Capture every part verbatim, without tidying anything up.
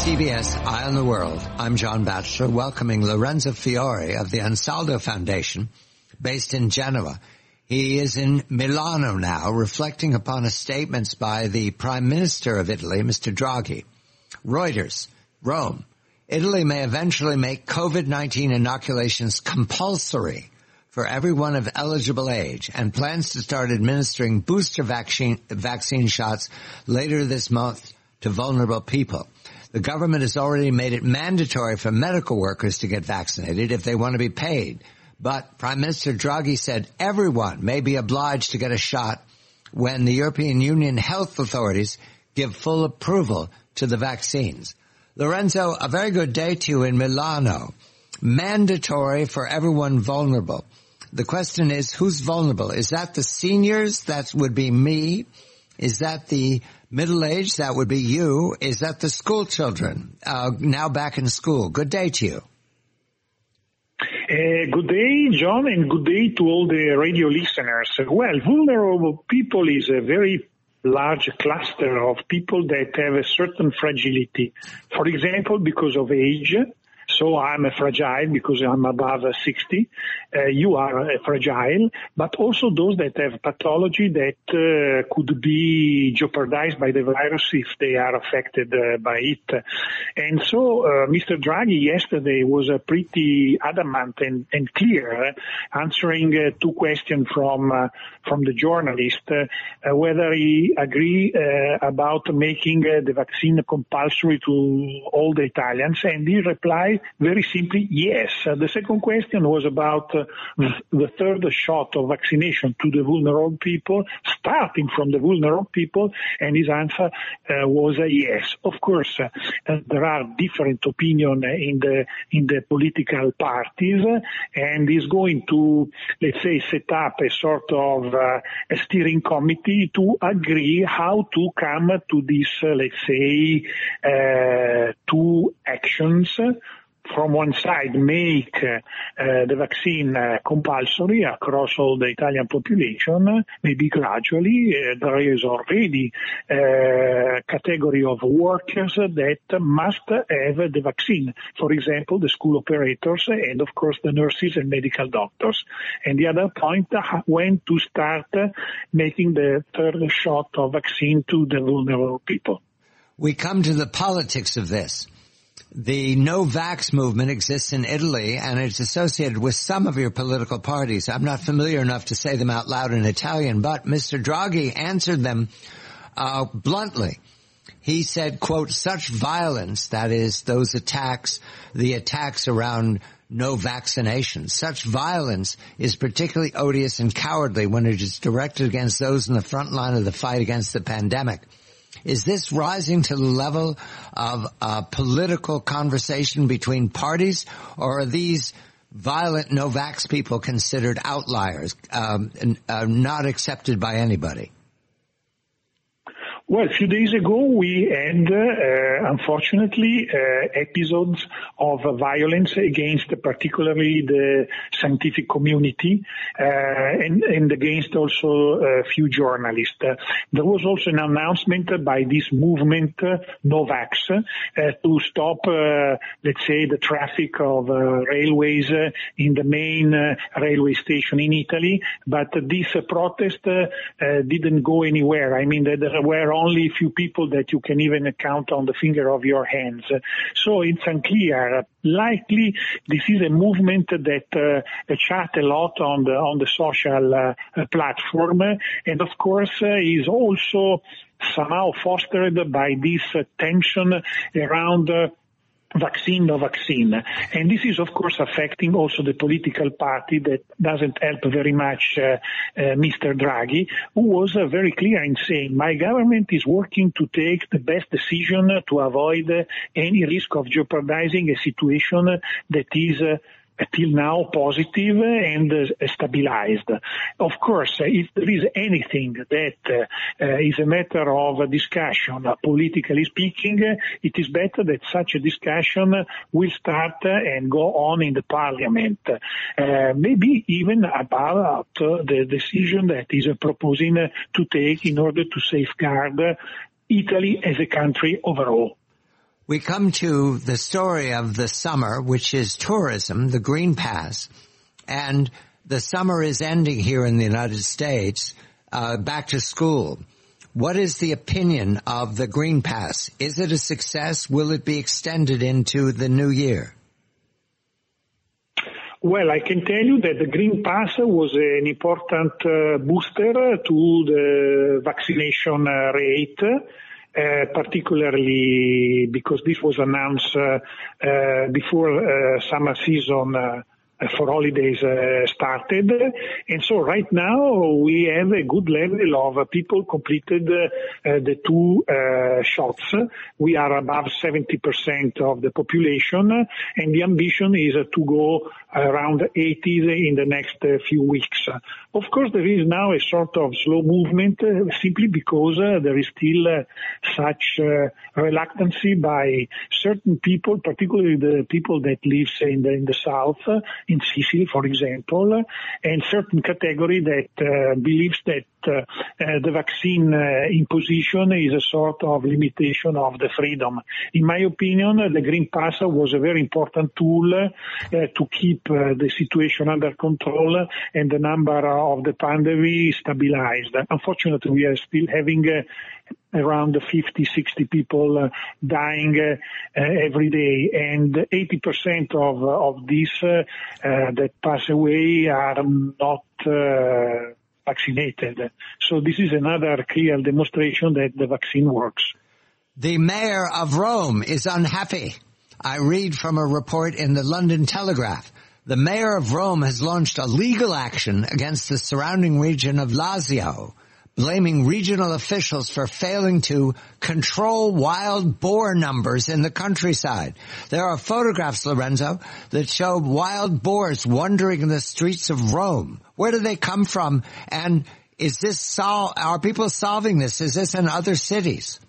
C B S Eye on the World. I'm John Batchelor, welcoming Lorenzo Fiore of the Ansaldo Foundation, based in Genoa. He is in Milano now, reflecting upon a statements by the Prime Minister of Italy, Mister Draghi. Reuters, Rome. Italy may eventually make COVID nineteen inoculations compulsory for everyone of eligible age and plans to start administering booster vaccine, vaccine shots later this month to vulnerable people. The government has already made it mandatory for medical workers to get vaccinated if they want to be paid. But Prime Minister Draghi said everyone may be obliged to get a shot when the European Union health authorities give full approval to the vaccines. Lorenzo, a very good day to you in Milano. Mandatory for everyone vulnerable. The question is, who's vulnerable? Is that the seniors? That would be me. Is that the middle-aged? That would be you. Is that the school children, uh, now back in school? Good day to you. Uh, good day, John, and good day to all the radio listeners. Well, vulnerable people is a very large cluster of people that have a certain fragility. For example, because of age. So I'm a fragile because I'm above sixty. Uh, you are a fragile, but also those that have pathology that uh, could be jeopardized by the virus if they are affected uh, by it. And so uh, Mister Draghi yesterday was uh, pretty adamant and, and clear, uh, answering uh, two questions from uh, from the journalist, uh, whether he agree uh, about making uh, the vaccine compulsory to all the Italians, and he replied very simply, yes. Uh, the second question was about uh, the third shot of vaccination to the vulnerable people, starting from the vulnerable people, and his answer uh, was a yes. Of course, uh, uh, there are different opinions in the in the political parties, uh, and he's going to, let's say, set up a sort of uh, a steering committee to agree how to come to this, uh, let's say, uh, two actions. From one side, make uh, the vaccine uh, compulsory across all the Italian population, maybe gradually. Uh, there is already a category of workers that must have the vaccine. For example, the school operators and, of course, the nurses and medical doctors. And the other point, uh, when to start uh, making the third shot of vaccine to the vulnerable people. We come to the politics of this. The no-vax movement exists in Italy, and it's associated with some of your political parties. I'm not familiar enough to say them out loud in Italian, but Mister Draghi answered them uh, bluntly. He said, quote, such violence, that is, those attacks, the attacks around no vaccination, such violence is particularly odious and cowardly when it is directed against those in the front line of the fight against the pandemic. Is this rising to the level of a political conversation between parties, or are these violent no-vax people considered outliers, um, and, uh, not accepted by anybody? Well, a few days ago we had, uh, unfortunately, uh, episodes of uh, violence against particularly the scientific community uh, and, and against also a few journalists. Uh, there was also an announcement by this movement, uh, Novax, uh, to stop, uh, let's say, the traffic of uh, railways uh, in the main uh, railway station in Italy. But uh, this uh, protest uh, uh, didn't go anywhere. I mean, there were only a few people that you can even count on the finger of your hands. So it's unclear. Likely this is a movement that uh, chat a lot on the on the social uh, platform, and of course uh, is also somehow fostered by this uh, tension around uh, vaccine, no vaccine. And this is, of course, affecting also the political party that doesn't help very much uh, uh, Mister Draghi, who was uh, very clear in saying, my government is working to take the best decision to avoid uh, any risk of jeopardizing a situation that is uh, till now positive and uh, stabilized. Of course, if there is anything that uh, is a matter of discussion, uh, politically speaking, uh, it is better that such a discussion will start uh, and go on in the parliament, uh, maybe even about uh, the decision that is uh, proposing uh, to take in order to safeguard uh, Italy as a country overall. we come to the story of the summer, which is tourism, the Green Pass. And the summer is ending here in the United States, uh, back to school. What is the opinion of the Green Pass? Is it a success? Will it be extended into the new year? Well, I can tell you that the Green Pass was an important uh, booster to the vaccination uh, rate, uh, particularly because this was announced uh, uh, before uh, summer season uh, for holidays uh, started. And so right now we have a good level of uh, people completed uh, the two uh, shots. We are above seventy percent of the population, and the ambition is uh, to go around eighty in the next uh, few weeks. Of course, there is now a sort of slow movement uh, simply because uh, there is still uh, such uh, reluctancy by certain people, particularly the people that live in the, in the south, uh, in Sicily, for example, and certain category that uh, believes that uh, uh, the vaccine uh, imposition is a sort of limitation of the freedom. In my opinion, uh, the Green Pass was a very important tool uh, to keep uh, the situation under control and the number of the pandemic stabilized. Unfortunately, we are still having uh, around fifty, sixty people uh, dying uh, uh, every day, and eighty percent of of these uh, uh, that pass away are not uh, vaccinated. So this is another clear demonstration that the vaccine works. The mayor of Rome is unhappy. I read from a report in the London Telegraph. The mayor of Rome has launched a legal action against the surrounding region of Lazio, blaming regional officials for failing to control wild boar numbers in the countryside. There are photographs, Lorenzo, that show wild boars wandering in the streets of Rome. Where do they come from? And is this sol- are people solving this? Is this in other cities?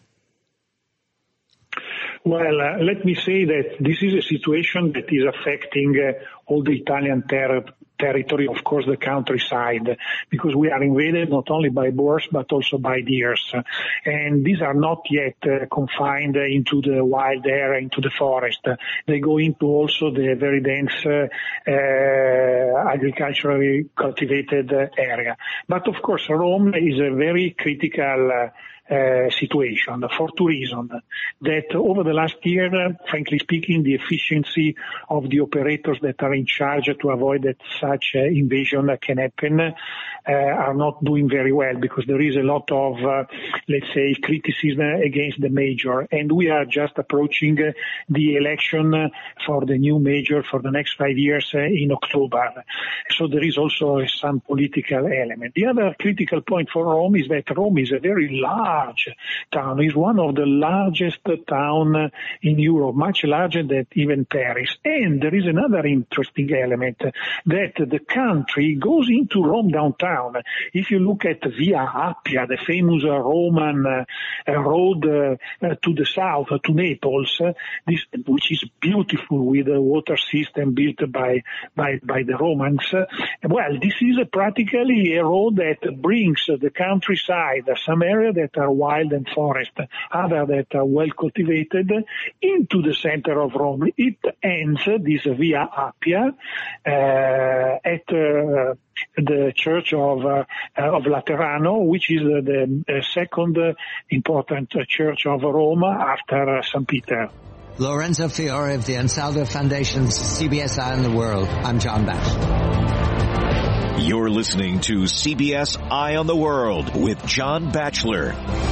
Well, uh, let me say that this is a situation that is affecting uh, all the Italian ter- territory, of course, the countryside, because we are invaded not only by boars but also by deers. And these are not yet uh, confined uh, into the wild area, into the forest. They go into also the very dense uh, uh, agriculturally cultivated uh, area. But of course, Rome is a very critical uh, Uh, situation for two reasons. That over the last year, uh, frankly speaking, the efficiency of the operators that are in charge to avoid that such uh, invasion uh, can happen uh, are not doing very well, because there is a lot of, uh, let's say, criticism against the major. And we are just approaching uh, the election uh, for the new major for the next five years uh, in October. So there is also uh, some political element. The other critical point for Rome is that Rome is a very large town. Is one of the largest town in Europe, much larger than even Paris. And there is another interesting element, that the country goes into Rome downtown. If you look at Via Appia, the famous uh, Roman uh, road uh, uh, to the south, uh, to Naples, uh, this, which is beautiful with a water system built by by, by the Romans. Uh, well, this is uh, practically a road that brings uh, the countryside, uh, some area that are wild and forest, other that are well cultivated, into the center of Rome. It ends, this Via Appia, uh, at uh, the church of uh, of Laterano, which is uh, the uh, second uh, important uh, church of Rome after uh, Saint Peter. Lorenzo Fiore of the Ansaldo Foundation's C B S Eye on the World. I'm John Batchelor. You're listening to C B S Eye on the World with John Batchelor.